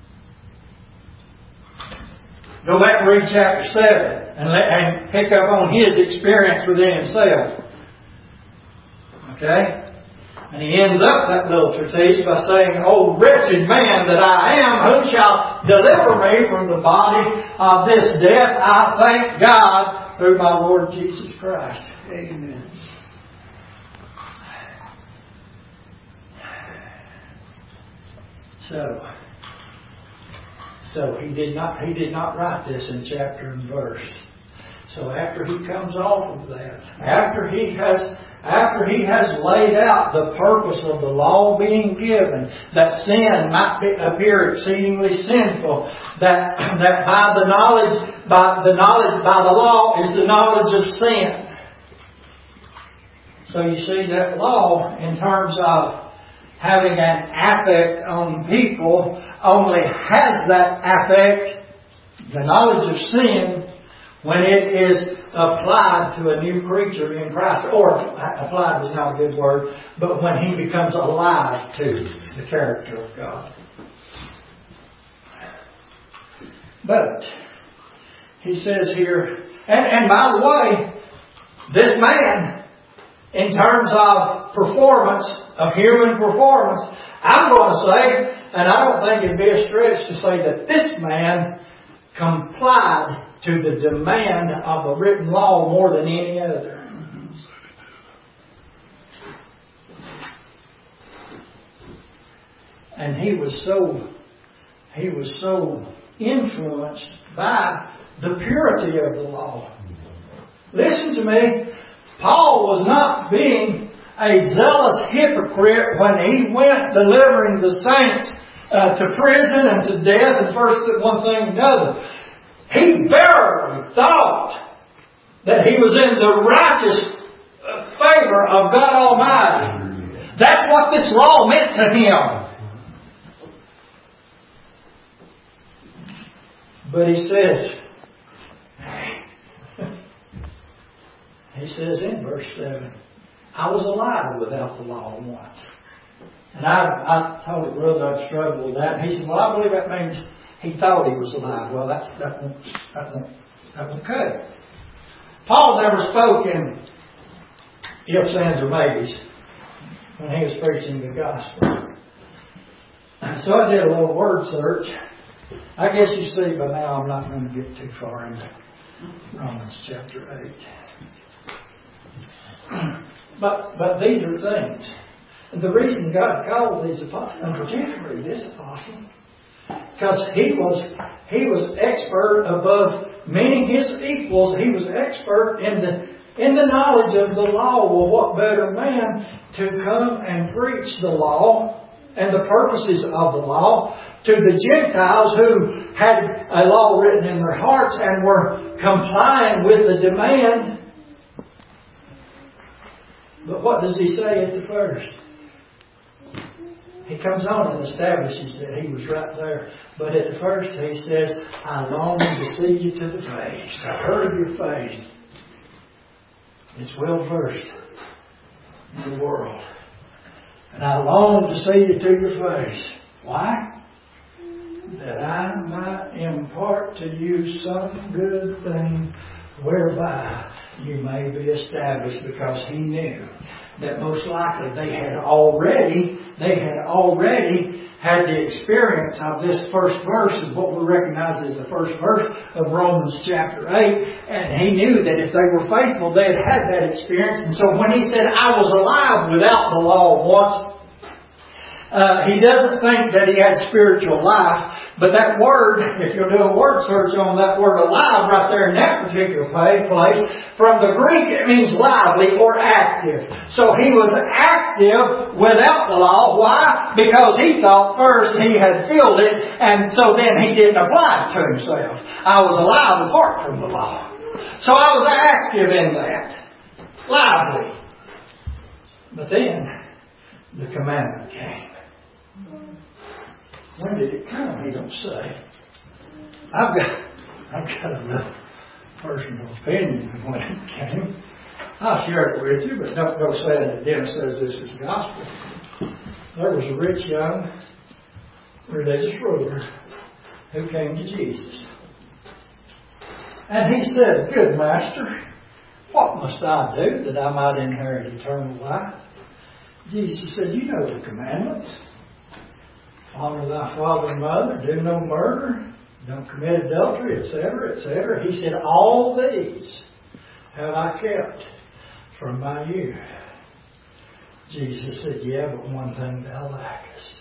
Go back and read chapter 7 and pick up on his experience within himself. Okay? And he ends up that little treatise by saying, O wretched man that I am, who shall deliver me from the body of this death? I thank God through my Lord Jesus Christ. Amen. So he did not write this in chapter and verse. So after he comes off of that, after he has laid out the purpose of the law being given, that sin might appear exceedingly sinful, that by the knowledge by the law is the knowledge of sin. So you see that law, in terms of having an affect on people, only has that affect, the knowledge of sin, when it is applied to a new creature in Christ. Or, applied is not a good word, but when he becomes alive to the character of God. But, he says here, and by the way, this man, in terms of performance, of human performance, I'm going to say, and I don't think it'd be a stretch to say that this man complied to the demand of the written law more than any other. And he was so influenced by the purity of the law. Listen to me. Paul was not being a zealous hypocrite when he went delivering the saints to prison and to death, and first one thing and another. He verily thought that he was in the righteous favor of God Almighty. That's what this law meant to him. But he says in verse 7, I was alive without the law once. And I told a brother I'd struggled with that. And he said, well, I believe that means he thought he was alive. Well, that won't cut it. Paul never spoke in ifs, ands, or maybes when he was preaching the gospel. And so I did a little word search. I guess you see by now I'm not going to get too far into Romans chapter 8. But these are things. And the reason God called these apostles, and particularly this apostle, because he was expert above many his equals. He was expert in the knowledge of the law. Well, what better man to come and preach the law and the purposes of the law to the Gentiles who had a law written in their hearts and were complying with the demand. But what does he say at the first? He comes on and establishes that he was right there. But at the first he says, I long to see you to the face. I heard of your faith. It's well versed in the world. And I long to see you to your face. Why? That I might impart to you some good thing whereby you may be established, because he knew that most likely they had already had the experience of this first verse of what we recognize as the first verse of Romans chapter 8, and he knew that if they were faithful they had had that experience. And so when he said, I was alive without the law once, he doesn't think that he had spiritual life, but that word, if you'll do a word search on that word alive right there in that particular place, from the Greek it means lively or active. So he was active without the law. Why? Because he thought first he had filled it, and so then he didn't apply it to himself. I was alive apart from the law. So I was active in that. Lively. But then the commandment came. When did it come? He don't say. I've got a little personal opinion of when it came. I'll share it with you, but don't say that Dennis says this is gospel. There was a rich young religious ruler who came to Jesus. And he said, Good master, what must I do that I might inherit eternal life? Jesus said, You know the commandments. Honor thy father and mother, do no murder, don't commit adultery, etc., etc. He said, all these have I kept from my youth. Jesus said, yeah, but one thing thou lackest.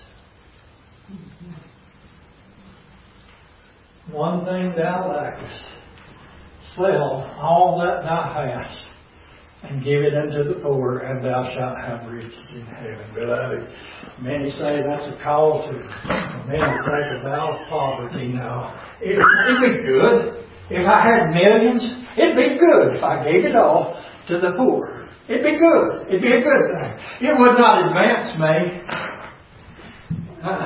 One thing thou lackest. Sell all that thou hast and give it unto the poor, and thou shalt have riches in heaven. Beloved, many say that's a call to men to take a vow of poverty. No. It'd be good. If I had millions, it'd be good if I gave it all to the poor. It'd be good. It'd be a good thing. It would not advance me.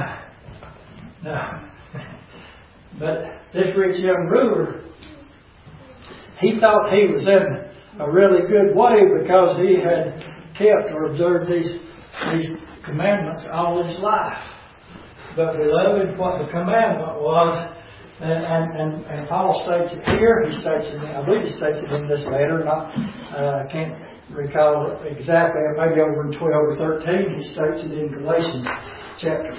No. But this rich young ruler, he thought he was in a really good way because he had kept or observed these commandments all his life. But beloved, what the commandment was, and Paul states it here, he states it, I believe he states it in this letter, I can't recall exactly, maybe over in 12 or 13, he states it in Galatians chapter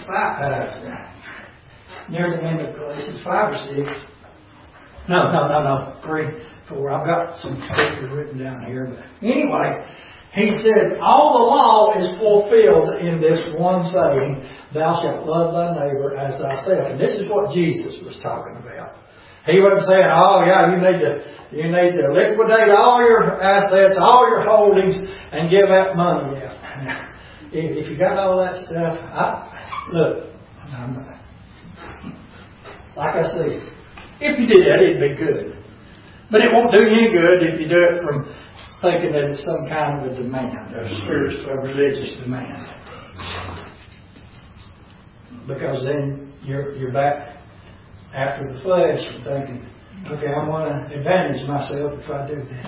5, near the end of Galatians 5 or 6. No, 3, 4. I've got some scripture written down here. But anyway, he said, all the law is fulfilled in this one saying, thou shalt love thy neighbor as thyself. And this is what Jesus was talking about. He wasn't saying, oh yeah, you need to liquidate all your assets, all your holdings, and give that money out. If you got all that stuff, like I said, if you did that, it'd be good. But it won't do you any good if you do it from thinking that it's some kind of a demand, a spiritual or religious demand. Because then you're back after the flesh and thinking, okay, I want to advantage myself if I do this.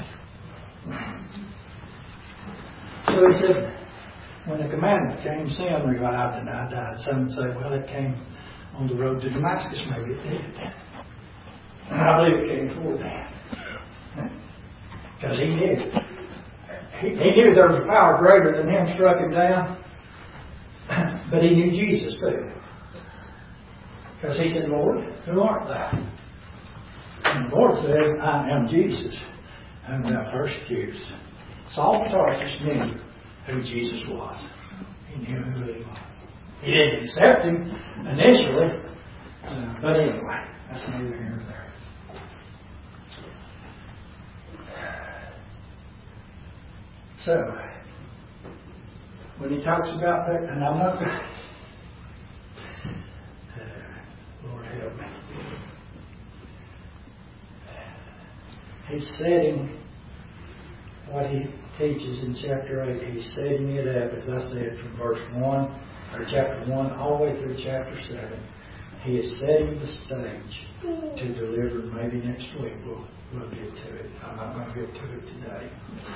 So he said, when the commandment came, sin revived and I died. Some would say, well, it came on the road to Damascus. Maybe it did. I believe it came before that. Because he knew. He knew there was a power greater than him struck him down. But he knew Jesus too. Because he said, Lord, who art thou? And the Lord said, I am Jesus, whom thou persecutest. Saul of Tarsus knew who Jesus was. He knew who he was. He didn't accept him initially, but anyway, that's neither here nor there. So, when he talks about that, and I'm not going to, Lord help me. He's setting what he teaches in chapter 8. He's setting it up, as I said, from verse 1, or chapter 1, all the way through chapter 7. He is setting the stage to deliver. Maybe next week we'll get to it. I'm not going to get to it today.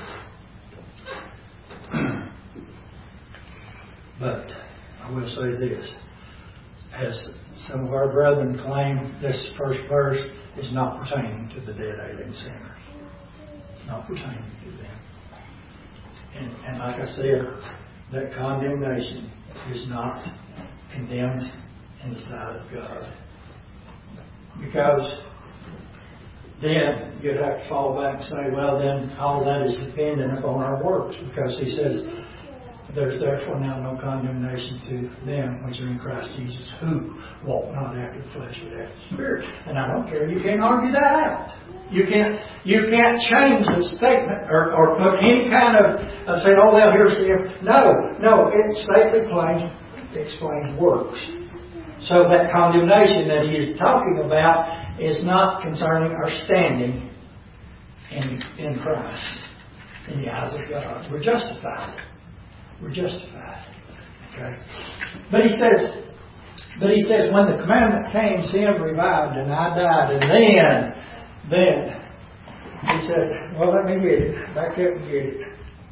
But I will say this. As some of our brethren claim, this first verse is not pertaining to the dead alien sinners. It's not pertaining to them. And like I said, that condemnation is not condemned in the sight of God. Because then you'd have to fall back and say, well, then all that is dependent upon our works. Because he says, there's therefore now no condemnation to them which are in Christ Jesus, who walk not after the flesh but after the Spirit. And I don't care, you can't argue that out. You can't change the statement or put any kind of say, oh well, here's the no, it statement explains works. So that condemnation that he is talking about is not concerning our standing in Christ in the eyes of God. We're justified. We're justified. Okay. But he says when the commandment came, sin revived and I died. And then he said, well, let me get it. Back up and get it.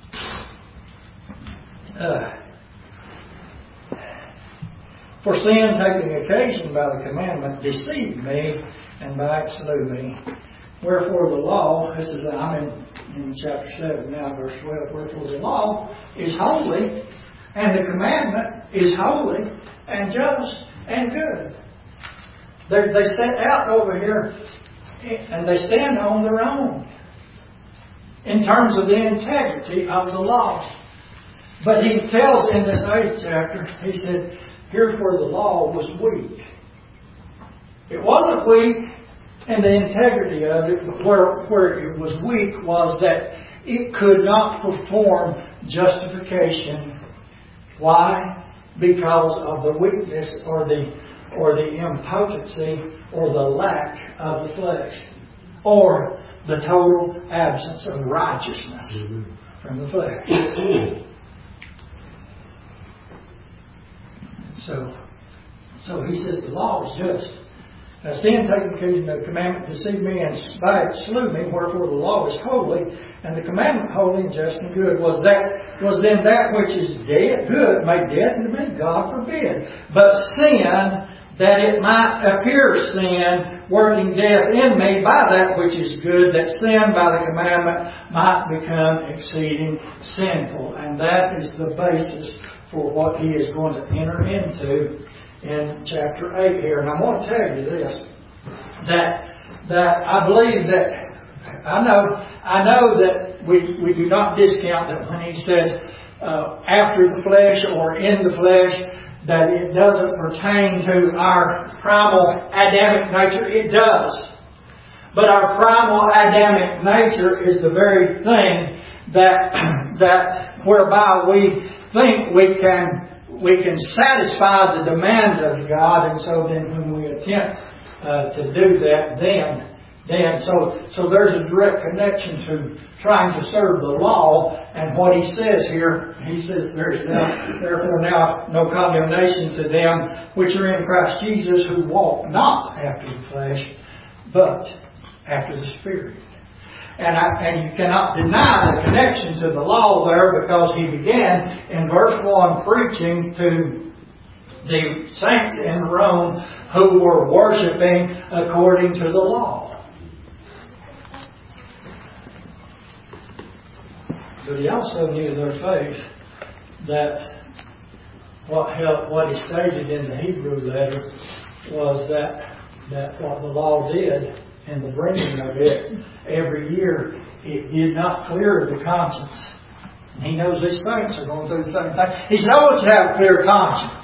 For sin, taking occasion by the commandment, deceived me, and by it slew me. Wherefore the law, this is, I'm in chapter 7 now, verse 12. Wherefore the law is holy, and the commandment is holy, and just, and good. They set out over here, and they stand on their own in terms of the integrity of the law. But he tells in this 8th chapter, he said, heretofore the law was weak. It wasn't weak in the integrity of it, but where it was weak was that it could not perform justification. Why? Because of the weakness or the impotency or the lack of the flesh, or the total absence of righteousness from the flesh. So he says the law is just. Now sin taking occasion of the commandment deceived me, and by it slew me. Wherefore the law is holy, and the commandment holy and just and good. Was then that which is dead good made death unto me? God forbid. But sin, that it might appear sin, working death in me by that which is good, that sin by the commandment might become exceeding sinful. And that is the basis for what he is going to enter into in chapter 8 here. And I want to tell you this, that I believe that, I know that we do not discount that when he says after the flesh or in the flesh, that it doesn't pertain to our primal Adamic nature. It does. But our primal Adamic nature is the very thing that whereby we think we can satisfy the demand of God, and so then when we attempt to do that, then so there's a direct connection to trying to serve the law. And what he says here, he says there's therefore now no condemnation to them which are in Christ Jesus, who walk not after the flesh, but after the Spirit. And you cannot deny the connection to the law there, because he began in verse 1 preaching to the saints in Rome who were worshiping according to the law. But he also knew their faith, that what is stated in the Hebrew letter was that what the law did and the bringing of it every year, it did not clear the conscience. And he knows these saints are going through the same thing. He said, I want you to have a clear conscience.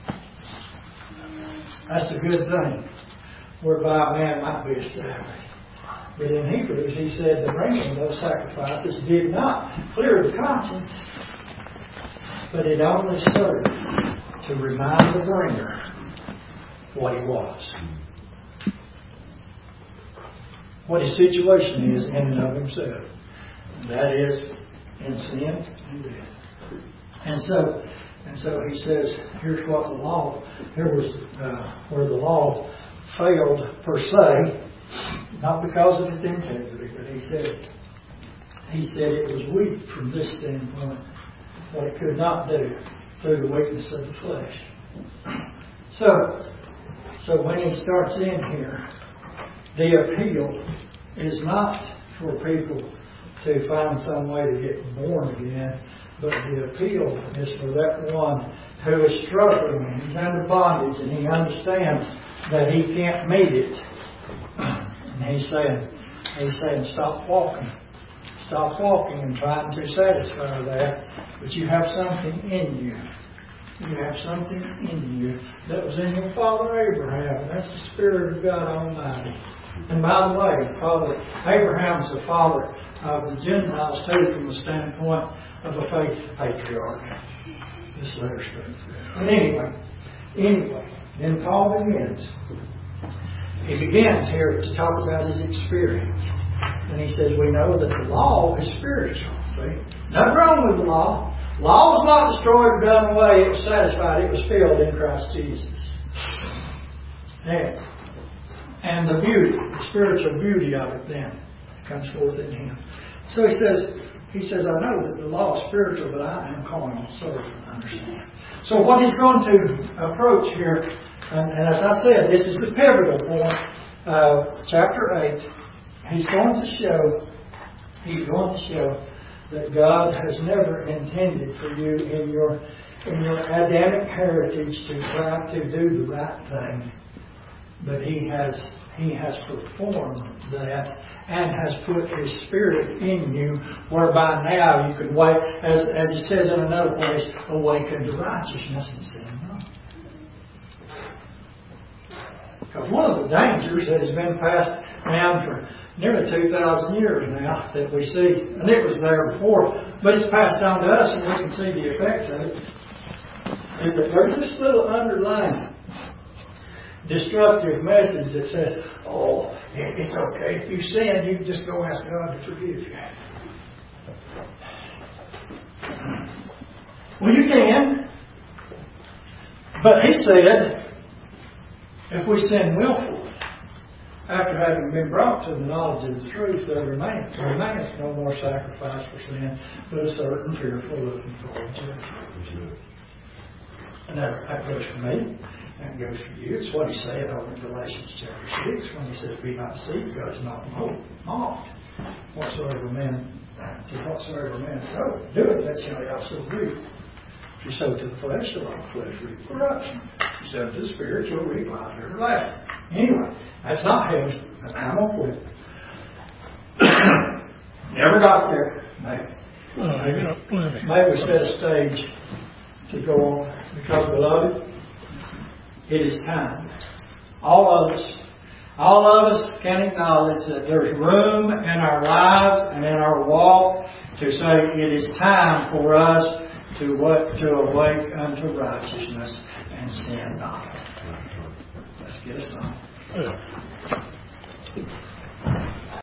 That's a good thing, whereby a man might be established. But in Hebrews, he said the bringing of those sacrifices did not clear the conscience, but it only served to remind the bringer what he was. What his situation is in and of himself. And that is in sin and death. And so he says, here's what the law, here was where the law failed per se, not because of its integrity, but he said it was weak from this standpoint, what it could not do through the weakness of the flesh. So when he starts in here, the appeal is not for people to find some way to get born again, but the appeal is for that one who is struggling and he's under bondage and he understands that he can't meet it. And he's saying, stop walking. Stop walking and trying to satisfy that. But you have something in you. You have something in you that was in your father Abraham, and that's the Spirit of God Almighty. And by the way, Abraham's the father of the Gentiles too, from the standpoint of a faith patriarch. This letter starts there. But anyway, then Paul begins. He begins here to talk about his experience. And he says, we know that the law is spiritual. See? Nothing wrong with the law. Law was not destroyed or done away. It was satisfied. It was filled in Christ Jesus. And the beauty, the spiritual beauty of it then comes forth in him. So he says, I know that the law is spiritual, but I am carnal, so I understand. So what he's going to approach here, and as I said, this is the pivotal point of chapter 8. He's going to show that God has never intended for you in your Adamic heritage to try to do the right thing. But He has performed that and has put His Spirit in you, whereby now you can wait, as He says in another place, awaken to righteousness and sin not. Because one of the dangers that has been passed down for nearly 2,000 years now that we see, and it was there before, but it's passed on to us and we can see the effects of it, is that there's this little underlying destructive message that says, oh, it's okay. If you sin, you can just go ask God to forgive you. Well, you can. But He said, if we sin willfully, after having been brought to the knowledge of the truth, there remaineth no more sacrifice for sin, but a certain fearful looking forward judgment. And that goes for me. That goes for you. It's what he said over in Galatians chapter 6 when he says, be not deceived, God is not mocked. Whatsoever man sow, do it, that shall he also reap. If you sow to the flesh, the flesh reap corruption. If you sow to the Spirit, you'll reap life everlasting. Anyway, that's not heaven. I'm going to quit. Never got there. Maybe we set a stage to go on. Because, beloved, it is time. All of us can acknowledge that there's room in our lives and in our walk to say it is time for us to awake unto righteousness and sin not. Let's get a song.